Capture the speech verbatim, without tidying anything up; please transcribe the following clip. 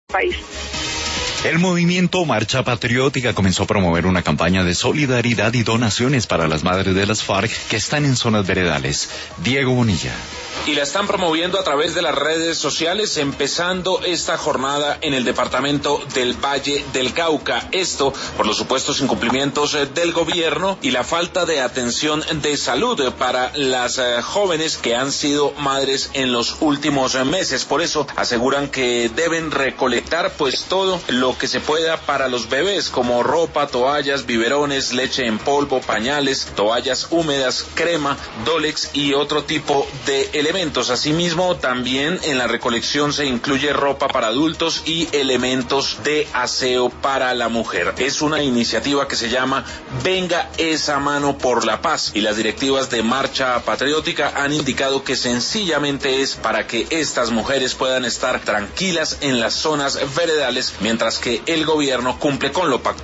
país. El movimiento Marcha Patriótica comenzó a promover una campaña de solidaridad y donaciones para las madres de las FARC que están en zonas veredales. Diego Bonilla. Y la están promoviendo a través de las redes sociales, empezando esta jornada en el departamento del Valle del Cauca. Esto por los supuestos incumplimientos del gobierno y la falta de atención de salud para las uh, jóvenes que han sido madres en los últimos meses. Por eso aseguran que deben recolectar pues todo lo que se pueda para los bebés, como ropa, toallas, biberones, leche en polvo, pañales, toallas húmedas, crema, Dolex y otro tipo de elementos. Asimismo, también en la recolección se incluye ropa para adultos y elementos de aseo para la mujer. Es una iniciativa que se llama Venga esa mano por la paz, y las directivas de Marcha Patriótica han indicado que sencillamente es para que estas mujeres puedan estar tranquilas en las zonas veredales, mientras que el gobierno cumple con lo pactado.